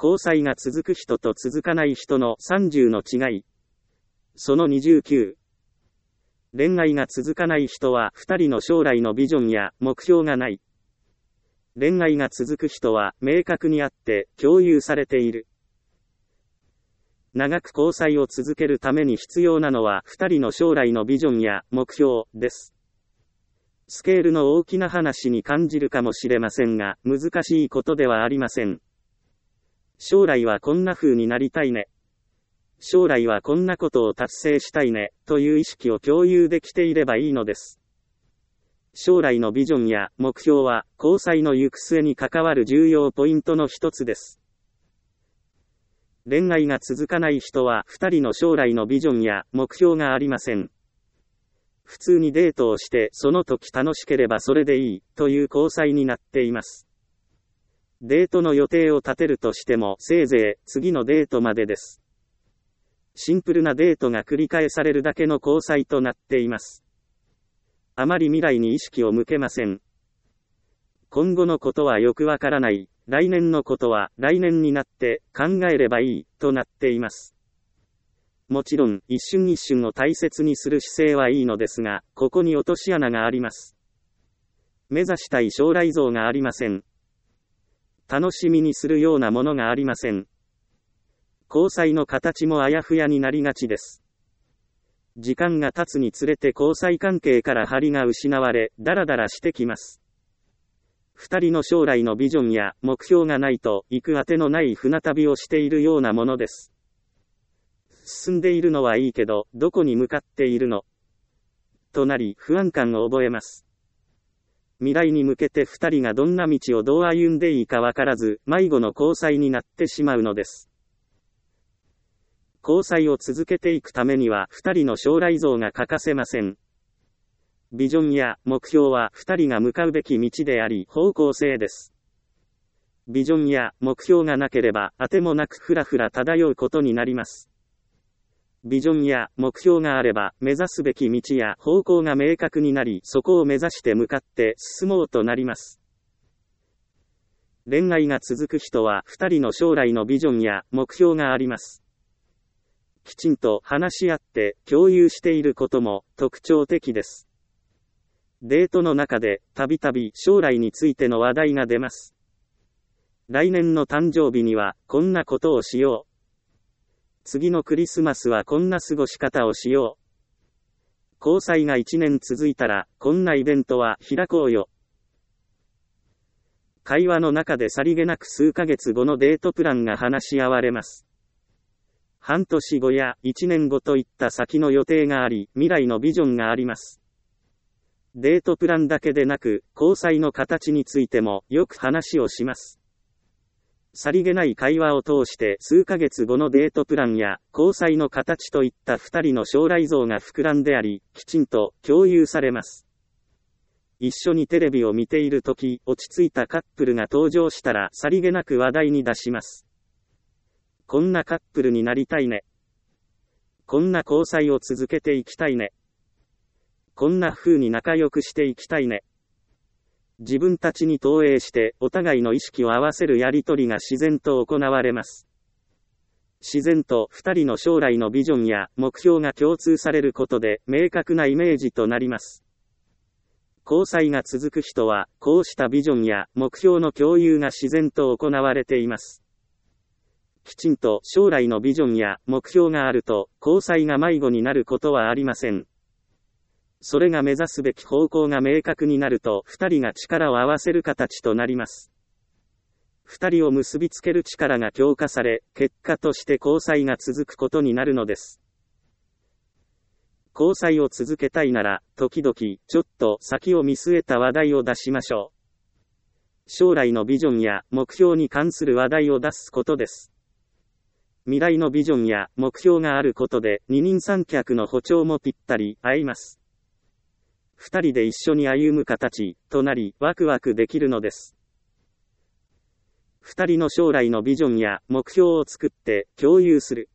交際が続く人と続かない人の30の違い。その29。恋愛が続かない人は2人の将来のビジョンや目標がない。恋愛が続く人は明確にあって共有されている。長く交際を続けるために必要なのは2人の将来のビジョンや目標です。スケールの大きな話に感じるかもしれませんが、難しいことではありません。将来はこんな風になりたいね。将来はこんなことを達成したいね、という意識を共有できていればいいのです。将来のビジョンや目標は、交際の行く末に関わる重要ポイントの一つです。恋愛が続かない人は、2人の将来のビジョンや目標がありません。普通にデートをして、その時楽しければそれでいい、という交際になっています。デートの予定を立てるとしても、せいぜい、次のデートまでです。シンプルなデートが繰り返されるだけの交際となっています。あまり未来に意識を向けません。今後のことはよくわからない。来年のことは来年になって考えればいいとなっています。もちろん一瞬一瞬を大切にする姿勢はいいのですが、ここに落とし穴があります。目指したい将来像がありません。楽しみにするようなものがありません。交際の形もあやふやになりがちです。時間が経つにつれて交際関係から張りが失われ、ダラダラしてきます。二人の将来のビジョンや目標がないと、行くあてのない船旅をしているようなものです。進んでいるのはいいけど、どこに向かっているの？となり、不安感を覚えます。未来に向けて二人がどんな道をどう歩んでいいかわからず、迷子の交際になってしまうのです。交際を続けていくためには、二人の将来像が欠かせません。ビジョンや目標は二人が向かうべき道であり、方向性です。ビジョンや目標がなければ、あてもなくふらふら漂うことになります。ビジョンや目標があれば、目指すべき道や方向が明確になり、そこを目指して向かって進もうとなります。恋愛が続く人は、二人の将来のビジョンや目標があります。きちんと話し合って共有していることも特徴的です。デートの中でたびたび将来についての話題が出ます。来年の誕生日にはこんなことをしよう。次のクリスマスはこんな過ごし方をしよう。交際が1年続いたらこんなイベントは開こうよ。会話の中でさりげなく数ヶ月後のデートプランが話し合われます。半年後や1年後といった先の予定があり、未来のビジョンがあります。デートプランだけでなく、交際の形についてもよく話をします。さりげない会話を通して数ヶ月後のデートプランや交際の形といった二人の将来像が膨らんであり、きちんと共有されます。一緒にテレビを見ているとき、落ち着いたカップルが登場したらさりげなく話題に出します。こんなカップルになりたいね。こんな交際を続けていきたいね。こんな風に仲良くしていきたいね。自分たちに投影してお互いの意識を合わせるやりとりが自然と行われます。自然と二人の将来のビジョンや目標が共通されることで明確なイメージとなります。交際が続く人はこうしたビジョンや目標の共有が自然と行われています。きちんと将来のビジョンや目標があると、交際が迷子になることはありません。それが目指すべき方向が明確になると、二人が力を合わせる形となります。二人を結びつける力が強化され、結果として交際が続くことになるのです。交際を続けたいなら、時々、ちょっと先を見据えた話題を出しましょう。将来のビジョンや目標に関する話題を出すことです。未来のビジョンや目標があることで二人三脚の歩調もぴったり合います。二人で一緒に歩む形となりワクワクできるのです。二人の将来のビジョンや目標を作って共有する。